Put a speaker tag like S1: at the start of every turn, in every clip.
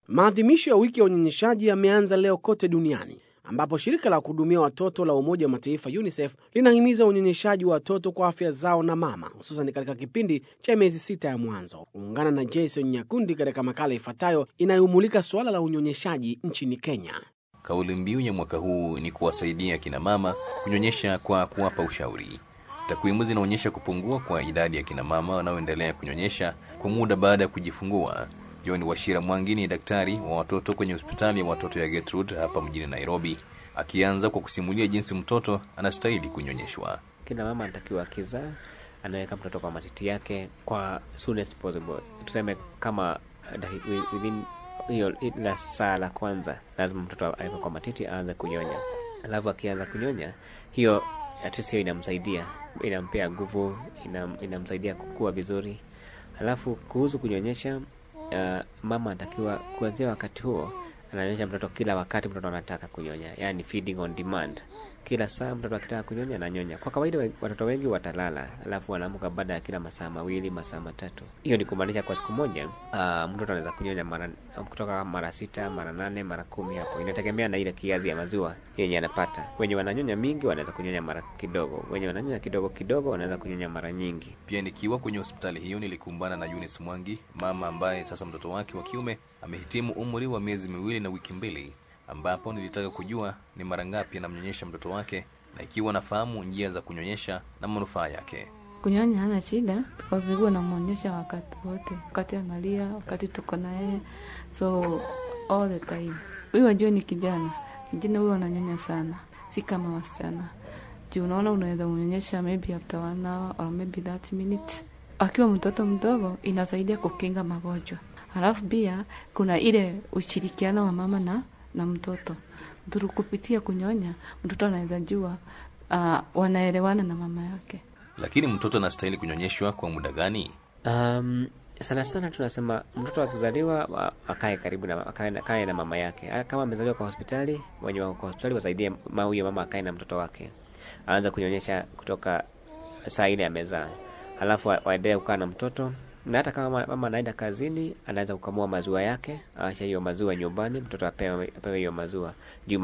S1: Maadhimisho ya wiki ya unyonyeshaji yameanza leo kote duniani, ambapo shirika la kuhudumia watoto la Umoja wa Mataifa UNICEF linahimiza unyonyeshaji wa watoto kwa afya zao na mama, hususan katika kipindi cha miezi 6 ya mwanzo. Ungana na Jason Nyakundi katika makala ifuatayo inayomulika suala la unyonyeshaji nchini Kenya.
S2: Kauli mbiu ya mwaka huu ni kuwasaidia kina mama kunyonyesha kwa kuwapa ushauri. Takwimu zinaonyesha kupungua kwa idadi ya kina mama wanaoendelea kunyonyesha kwa muda baada ya kujifungua. John Washira Mwangi ni daktari wa watoto kwenye hospitali ya watoto ya Gertrude hapa mjini Nairobi, akianza kwa kusimulia jinsi mtoto anastahili kunyonyeshwa.
S3: Kila mama anatakiwa akizaa anaweka mtoto kwa matiti yake kwa soonest possible. Tuseme kama within hiyo la saa la kwanza lazima mtoto aweke kwa matiti aanze kunyonya. Alafu akianza kunyonya, hiyo atisio inamsaidia, inampea nguvu, inamsaidia kukua vizuri. Alafu kuhusu kunyonyesha, mama anatakiwa kuanzia wakati huo ananyonyesha mtoto kila wakati mtoto anataka kunyonya, yani feeding on demand. Kila saa mtoto akitaka kunyonya ananyonya. Kwa kawaida watoto wengi watalala, alafu wanaamka baada ya kila masaa 2, masaa 3. Hiyo ni kumaanisha kwa siku moja mtoto anaweza kunyonya kutoka mara 6, mara 8, mara 10 hapo. Inategemea na ile kiasi ya maziwa yenye anapata. Wenye wananyonya mingi wanaweza kunyonya mara kidogo, wenye wananyonya kidogo kidogo wanaweza kunyonya mara nyingi.
S2: Pia nikiwa kwenye hospitali hiyo nilikumbana na Eunice Mwangi, mama ambaye sasa mtoto wake wa kiume amehitimu umri wa miezi 2 na wiki 2, ambapo nilitaka kujua ni mara ngapi anamnyonyesha mtoto wake na ikiwa nafahamu njia za kunyonyesha na manufaa yake.
S4: Kunyonya hana shida because nilikuwa namnyonyesha wakati wote, wakati analia, wakati tuko na yeye, so all the time. Huyu ajue ni kijana huyu ananyonya sana, si kama wasichana. Juu unaona unaweza mnyonyesha maybe after 1 hour or maybe 30 minutes. Akiwa mtoto mdogo inasaidia kukinga magonjwa. Halafu pia kuna ile ushirikiano wa mama na mtoto. Mtoto kupitia kunyonya, mtoto anaweza jua wanaelewana na mama yake.
S2: Lakini mtoto anastahili kunyonyeshwa kwa muda gani?
S3: Sana tunasema mtoto akizaliwa akae karibu na akae na mama yake. Kama amezaliwa kwa hospitali, wenye wako kwa hospitali wasaidie huyo mama akae na mtoto wake. Aanze kunyonyesha kutoka saa ile amezaa. Halafu waendelee kukaa na mtoto. Na hata kama mama anaenda kazini, anaweza kukamua maziwa yake, aache hiyo maziwa nyumbani, mtoto apewe hiyo maziwa. Juu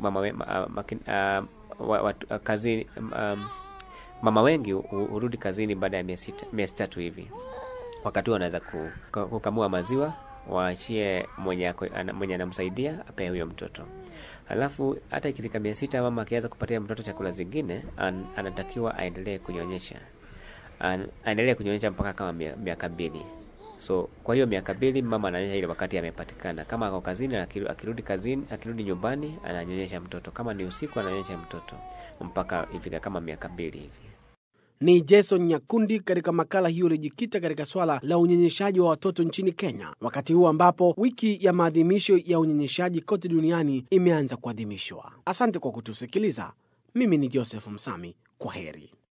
S3: mama wengi hurudi kazini baada ya miezi 3 hivi. Wakati anaweza kukamua maziwa, waachie mwenye anamsaidia apewe huyo mtoto. Alafu hata ikifika miezi 6 mama akianza kupatia mtoto chakula zingine, anatakiwa aendelee kunyonyesha. Aendelee kunyonyesha mpaka kama miaka 2. So kwa hiyo miaka 2 mama ananyonyesha ile wakati amepatikana. Kama ako kazini, akirudi nyumbani ananyonyesha mtoto. Kama ni usiku ananyonyesha mtoto mpaka ifika kama miaka 2 hivi.
S1: Ni Jason Nyakundi katika makala hiyo iliyojikita katika swala la unyonyeshaji wa watoto nchini Kenya, wakati huu ambapo wiki ya maadhimisho ya unyonyeshaji kote duniani imeanza kuadhimishwa. Asante kwa kutusikiliza. Mimi ni Joseph Msami. Kwaheri.